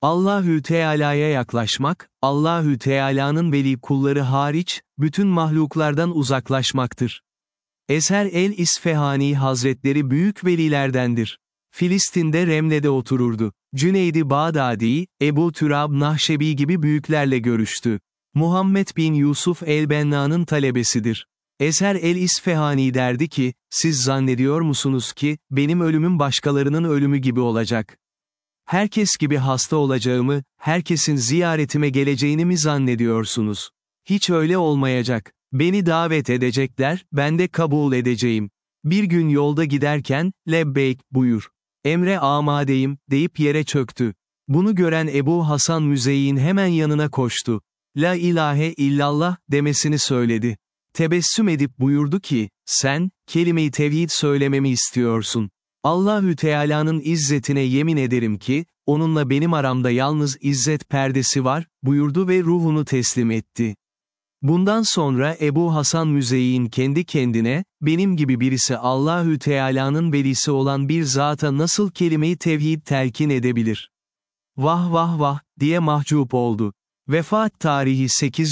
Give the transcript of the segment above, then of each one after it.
Allahü Teala'ya yaklaşmak, Allahü Teala'nın veli kulları hariç, bütün mahluklardan uzaklaşmaktır. Eser el-İsfahani Hazretleri büyük velilerdendir. Filistin'de Remle'de otururdu. Cüneyd-i Bağdadi, Ebu Türab Nahşebi gibi büyüklerle görüştü. Muhammed bin Yusuf el-Benna'nın talebesidir. Eser el-İsfahani derdi ki, siz zannediyor musunuz ki, benim ölümüm başkalarının ölümü gibi olacak? Herkes gibi hasta olacağımı, herkesin ziyaretime geleceğini mi zannediyorsunuz? Hiç öyle olmayacak. Beni davet edecekler, ben de kabul edeceğim. Bir gün yolda giderken, lebbeyk, buyur. Emre amadeyim, deyip yere çöktü. Bunu gören Ebu Hasan Müzeyyin hemen yanına koştu. La ilahe illallah, demesini söyledi. Tebessüm edip buyurdu ki, sen, kelime-i tevhid söylememi istiyorsun. Allahü Teala'nın izzetine yemin ederim ki, onunla benim aramda yalnız izzet perdesi var, buyurdu ve ruhunu teslim etti. Bundan sonra Ebu Hasan Müzeyyin kendi kendine, benim gibi birisi Allahü Teala'nın velisi olan bir zata nasıl kelime-i tevhid telkin edebilir? Vah vah vah, diye mahcup oldu. Vefat tarihi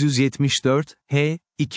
874, H.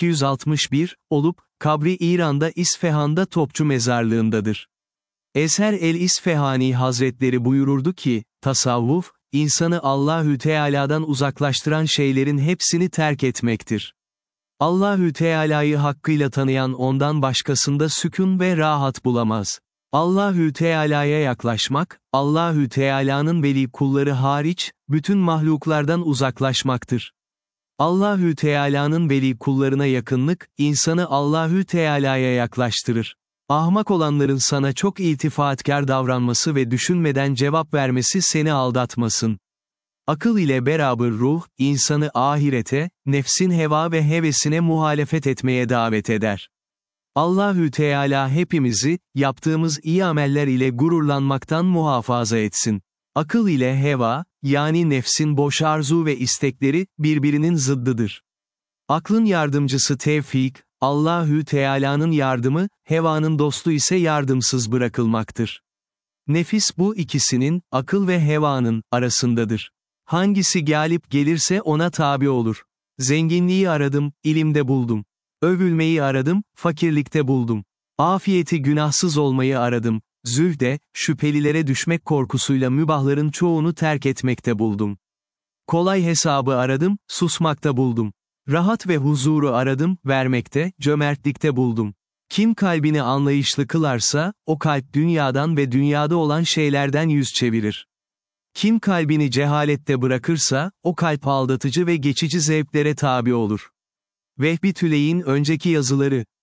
261, olup, kabri İran'da İsfahan'da Topçu Mezarlığındadır. Eser el-İsfahani Hazretleri buyururdu ki, tasavvuf, insanı Allahü Teala'dan uzaklaştıran şeylerin hepsini terk etmektir. Allahü Teala'yı hakkıyla tanıyan ondan başkasında sükun ve rahat bulamaz. Allahü Teala'ya yaklaşmak, Allahü Teala'nın veli kulları hariç, bütün mahluklardan uzaklaşmaktır. Allahü Teala'nın veli kullarına yakınlık, insanı Allahü Teala'ya yaklaştırır. Ahmak olanların sana çok iltifatkar davranması ve düşünmeden cevap vermesi seni aldatmasın. Akıl ile beraber ruh, insanı ahirete, nefsin heva ve hevesine muhalefet etmeye davet eder. Allahü Teala hepimizi, yaptığımız iyi ameller ile gururlanmaktan muhafaza etsin. Akıl ile heva, yani nefsin boş arzu ve istekleri, birbirinin zıddıdır. Aklın yardımcısı tevfik, Allahü Teala'nın yardımı, hevanın dostu ise yardımsız bırakılmaktır. Nefis bu ikisinin, akıl ve hevanın, arasındadır. Hangisi galip gelirse ona tabi olur. Zenginliği aradım, ilimde buldum. Övülmeyi aradım, fakirlikte buldum. Afiyeti günahsız olmayı aradım. Zühde, şüphelilere düşmek korkusuyla mübahların çoğunu terk etmekte buldum. Kolay hesabı aradım, susmakta buldum. Rahat ve huzuru aradım, vermekte, cömertlikte buldum. Kim kalbini anlayışlı kılarsa, o kalp dünyadan ve dünyada olan şeylerden yüz çevirir. Kim kalbini cehalette bırakırsa, o kalp aldatıcı ve geçici zevklere tabi olur. Vehbi Tüley'in önceki yazıları,